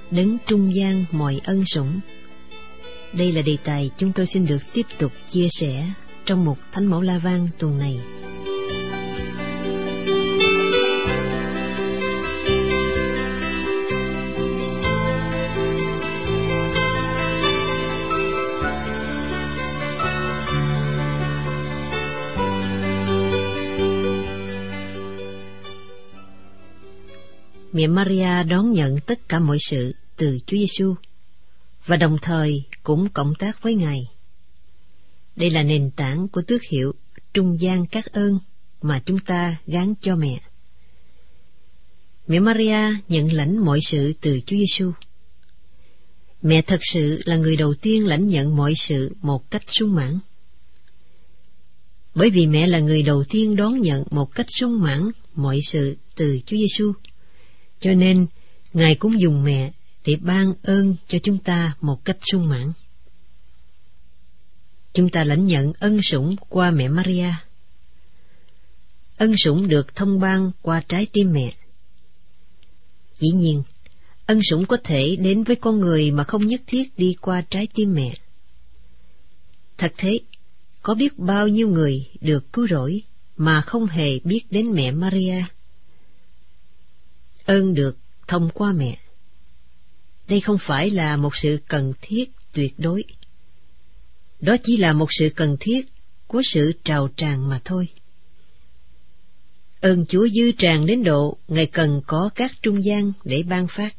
đấng trung gian mọi ân sủng. Đây là đề tài chúng tôi xin được tiếp tục chia sẻ trong mục Thánh Mẫu La Vang tuần này. Mẹ Maria đón nhận tất cả mọi sự từ Chúa Giêsu và đồng thời cũng cộng tác với Ngài. Đây là nền tảng của tước hiệu trung gian các ơn mà chúng ta gán cho mẹ. Mẹ Maria nhận lãnh mọi sự từ Chúa Giêsu. Mẹ thật sự là người đầu tiên lãnh nhận mọi sự một cách sung mãn. Bởi vì mẹ là người đầu tiên đón nhận một cách sung mãn mọi sự từ Chúa Giêsu, cho nên Ngài cũng dùng mẹ để ban ơn cho chúng ta một cách sung mãn. Chúng ta lãnh nhận ân sủng qua mẹ Maria. Ân sủng được thông ban qua trái tim mẹ. Dĩ nhiên, ân sủng có thể đến với con người mà không nhất thiết đi qua trái tim mẹ. Thật thế, có biết bao nhiêu người được cứu rỗi mà không hề biết đến mẹ Maria. Ơn được thông qua mẹ. Đây không phải là một sự cần thiết tuyệt đối. Đó chỉ là một sự cần thiết của sự trào tràn mà thôi. Ơn Chúa dư tràn đến độ Ngài cần có các trung gian để ban phát.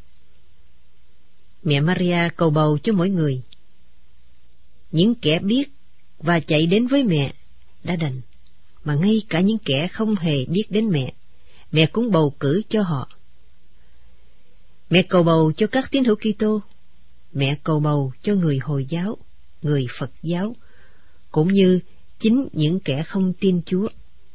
Mẹ Maria cầu bầu cho mỗi người. Những kẻ biết và chạy đến với mẹ đã đành, mà ngay cả những kẻ không hề biết đến mẹ, mẹ cũng bầu cử cho họ. Mẹ cầu bầu cho các tín hữu Kitô, mẹ cầu bầu cho người Hồi giáo, người Phật giáo, cũng như chính những kẻ không tin Chúa.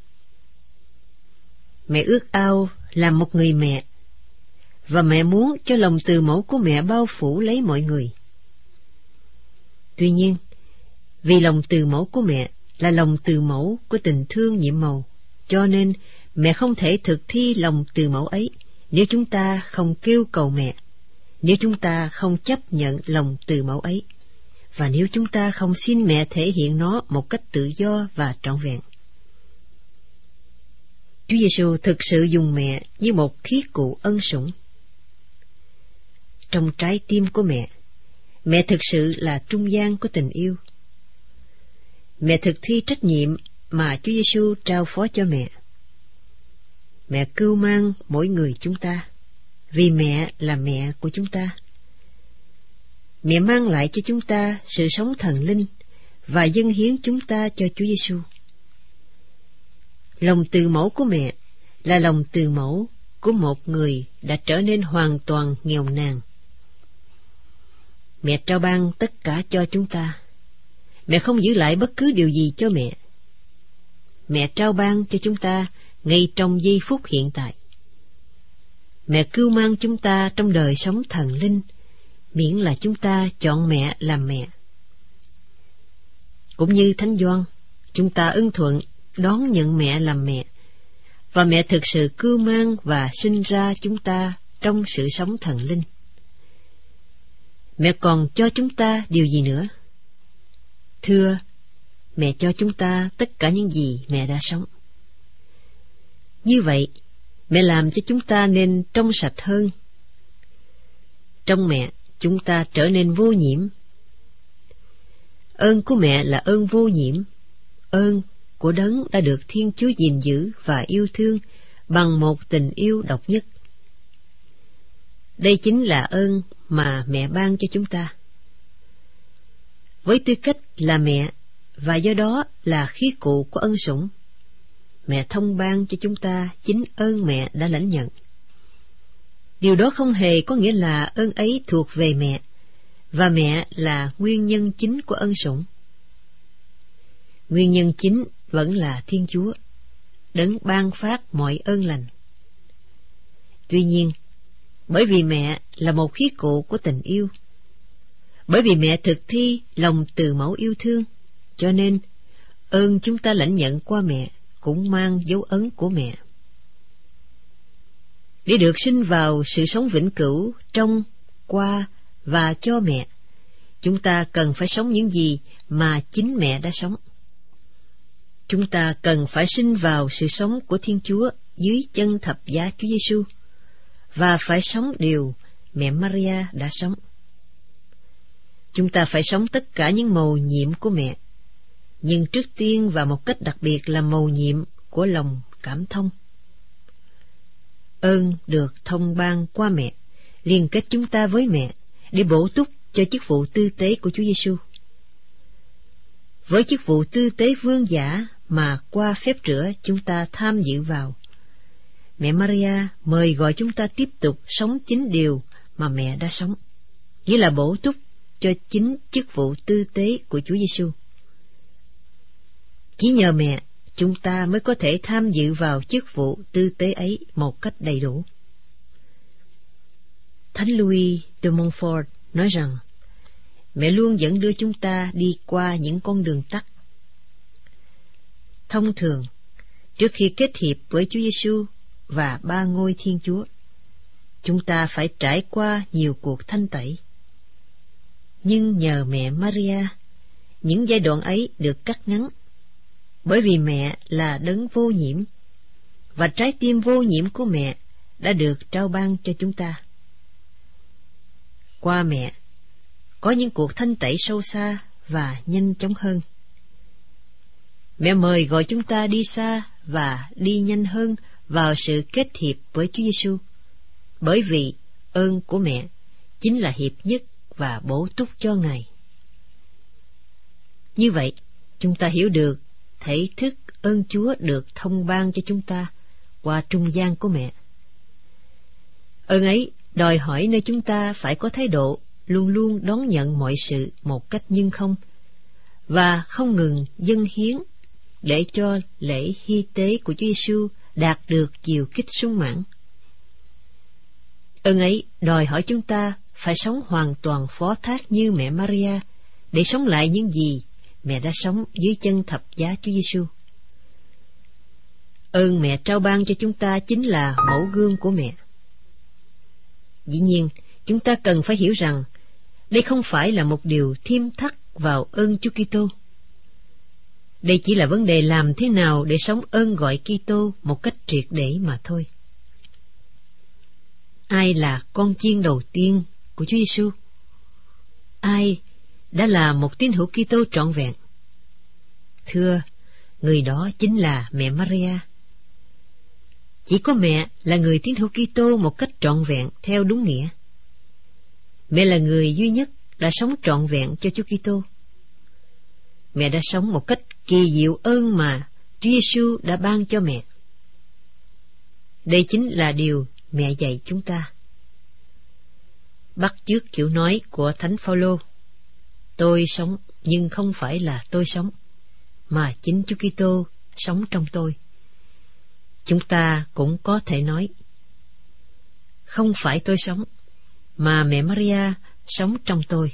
Mẹ ước ao làm một người mẹ, và mẹ muốn cho lòng từ mẫu của mẹ bao phủ lấy mọi người. Tuy nhiên, vì lòng từ mẫu của mẹ là lòng từ mẫu của tình thương nhiệm màu, cho nên mẹ không thể thực thi lòng từ mẫu ấy nếu chúng ta không kêu cầu mẹ, nếu chúng ta không chấp nhận lòng từ mẫu ấy, và nếu chúng ta không xin mẹ thể hiện nó một cách tự do và trọn vẹn. Chúa Giêsu thực sự dùng mẹ như một khí cụ ân sủng. Trong trái tim của mẹ, mẹ thực sự là trung gian của tình yêu. Mẹ thực thi trách nhiệm mà Chúa Giêsu trao phó cho mẹ. Mẹ cưu mang mỗi người chúng ta, vì mẹ là mẹ của chúng ta. Mẹ mang lại cho chúng ta sự sống thần linh và dâng hiến chúng ta cho Chúa Giêsu. Lòng từ mẫu của mẹ là lòng từ mẫu của một người đã trở nên hoàn toàn nghèo nàn. Mẹ trao ban tất cả cho chúng ta. Mẹ không giữ lại bất cứ điều gì cho mẹ. Mẹ trao ban cho chúng ta ngay trong giây phút hiện tại. Mẹ cưu mang chúng ta trong đời sống thần linh, miễn là chúng ta chọn mẹ làm mẹ. Cũng như Thánh Gioan, chúng ta ưng thuận đón nhận mẹ làm mẹ, và mẹ thực sự cưu mang và sinh ra chúng ta trong sự sống thần linh. Mẹ còn cho chúng ta điều gì nữa? Thưa, mẹ cho chúng ta tất cả những gì mẹ đã sống. Như vậy, mẹ làm cho chúng ta nên trong sạch hơn. Trong mẹ, chúng ta trở nên vô nhiễm. Ơn của mẹ là ơn vô nhiễm, ơn của đấng đã được Thiên Chúa gìn giữ và yêu thương bằng một tình yêu độc nhất. Đây chính là ơn mà mẹ ban cho chúng ta. Với tư cách là mẹ và do đó là khí cụ của ân sủng, mẹ thông ban cho chúng ta chính ơn mẹ đã lãnh nhận. Điều đó không hề có nghĩa là ơn ấy thuộc về mẹ, và mẹ là nguyên nhân chính của ân sủng. Nguyên nhân chính vẫn là Thiên Chúa, đấng ban phát mọi ơn lành. Tuy nhiên, bởi vì mẹ là một khí cụ của tình yêu, bởi vì mẹ thực thi lòng từ mẫu yêu thương, cho nên ơn chúng ta lãnh nhận qua mẹ cũng mang dấu ấn của mẹ. Để được sinh vào sự sống vĩnh cửu trong qua và cho mẹ, chúng ta cần phải sống những gì mà chính mẹ đã sống. Chúng ta cần phải sinh vào sự sống của Thiên Chúa dưới chân thập giá Chúa Giêsu và phải sống điều mẹ Maria đã sống. Chúng ta phải sống tất cả những mầu nhiệm của mẹ, nhưng trước tiên và một cách đặc biệt là mầu nhiệm của lòng cảm thông. Ơn được thông ban qua mẹ liên kết chúng ta với mẹ để bổ túc cho chức vụ tư tế của Chúa Giêsu. Với chức vụ tư tế vương giả mà qua phép rửa chúng ta tham dự vào, mẹ Maria mời gọi chúng ta tiếp tục sống chính điều mà mẹ đã sống, nghĩa là bổ túc cho chính chức vụ tư tế của Chúa Giêsu. Chỉ nhờ mẹ, chúng ta mới có thể tham dự vào chức vụ tư tế ấy một cách đầy đủ. Thánh Louis de Montfort nói rằng, mẹ luôn dẫn đưa chúng ta đi qua những con đường tắt. Thông thường, trước khi kết hiệp với Chúa Giêsu và ba ngôi Thiên Chúa, chúng ta phải trải qua nhiều cuộc thanh tẩy. Nhưng nhờ mẹ Maria, những giai đoạn ấy được cắt ngắn, bởi vì mẹ là đấng vô nhiễm, và trái tim vô nhiễm của mẹ đã được trao ban cho chúng ta. Qua mẹ, có những cuộc thanh tẩy sâu xa và nhanh chóng hơn. Mẹ mời gọi chúng ta đi xa và đi nhanh hơn vào sự kết hiệp với Chúa Giêsu, bởi vì ơn của mẹ chính là hiệp nhất và bổ túc cho Ngài. Như vậy, chúng ta hiểu được thể thức ơn Chúa được thông ban cho chúng ta qua trung gian của mẹ. Ơn ấy đòi hỏi nơi chúng ta phải có thái độ luôn luôn đón nhận mọi sự một cách nhân không, và không ngừng dâng hiến để cho lễ hy tế của Chúa Giêsu đạt được chiều kích sung mãn. Ơn ấy đòi hỏi chúng ta phải sống hoàn toàn phó thác như mẹ Maria để sống lại những gì mẹ đã sống dưới chân thập giá Chúa Giêsu. Ơn mẹ trao ban cho chúng ta chính là mẫu gương của mẹ. Dĩ nhiên, chúng ta cần phải hiểu rằng đây không phải là một điều thêm thắt vào ơn Chúa Kitô. Đây chỉ là vấn đề làm thế nào để sống ơn gọi Kitô một cách triệt để mà thôi. Ai là con chiên đầu tiên của Chúa Giêsu? Ai đã là một tín hữu Kitô trọn vẹn? Thưa, người đó chính là mẹ Maria. Chỉ có mẹ là người tín hữu Kitô một cách trọn vẹn theo đúng nghĩa. Mẹ là người duy nhất đã sống trọn vẹn cho Chúa Kitô. Mẹ đã sống một cách kỳ diệu ơn mà Chúa Giêsu đã ban cho mẹ. Đây chính là điều mẹ dạy chúng ta. Bắt chước kiểu nói của Thánh Phaolô: tôi sống nhưng không phải là tôi sống, mà chính Chúa Kitô sống trong tôi. Chúng ta cũng có thể nói: không phải tôi sống, mà mẹ Maria sống trong tôi.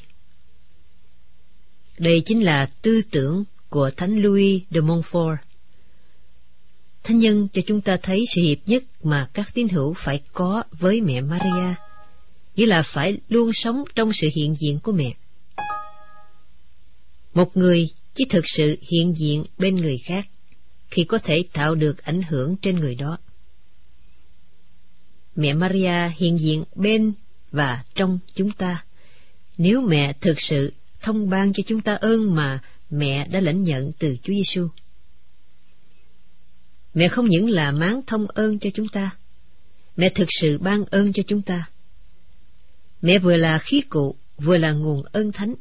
Đây chính là tư tưởng của Thánh Louis de Montfort. Thánh nhân cho chúng ta thấy sự hiệp nhất mà các tín hữu phải có với mẹ Maria, nghĩa là phải luôn sống trong sự hiện diện của mẹ. Một người chỉ thực sự hiện diện bên người khác khi có thể tạo được ảnh hưởng trên người đó. Mẹ Maria hiện diện bên và trong chúng ta nếu mẹ thực sự thông ban cho chúng ta ơn mà mẹ đã lãnh nhận từ Chúa Giêsu. Mẹ không những là máng thông ơn cho chúng ta, mẹ thực sự ban ơn cho chúng ta. Mẹ vừa là khí cụ, vừa là nguồn ơn thánh.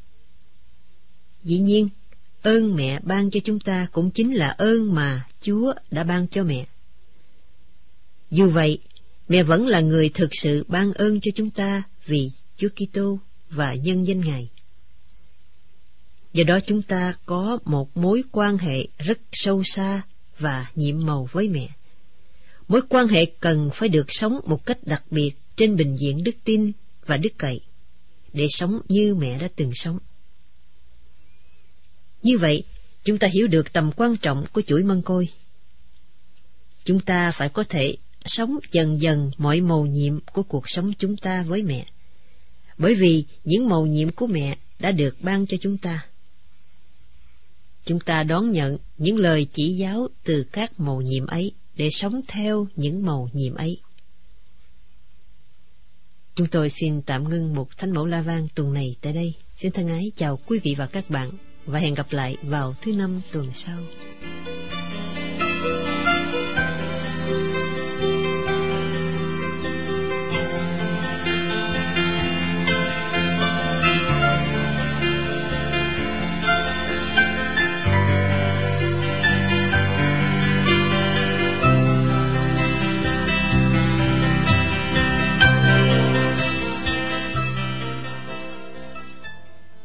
Dĩ nhiên, ơn mẹ ban cho chúng ta cũng chính là ơn mà Chúa đã ban cho mẹ. Dù vậy, mẹ vẫn là người thực sự ban ơn cho chúng ta vì Chúa Kitô và nhân danh Ngài. Do đó chúng ta có một mối quan hệ rất sâu xa và nhiệm màu với mẹ. Mối quan hệ cần phải được sống một cách đặc biệt trên bình diện đức tin và đức cậy, để sống như mẹ đã từng sống. Như vậy, chúng ta hiểu được tầm quan trọng của chuỗi mân côi. Chúng ta phải có thể sống dần dần mọi mầu nhiệm của cuộc sống chúng ta với mẹ, bởi vì những mầu nhiệm của mẹ đã được ban cho chúng ta. Chúng ta đón nhận những lời chỉ giáo từ các mầu nhiệm ấy để sống theo những mầu nhiệm ấy. Chúng tôi xin tạm ngưng mục Thánh Mẫu La Vang tuần này tại đây. Xin thân ái chào quý vị và các bạn, và hẹn gặp lại vào thứ Năm tuần sau.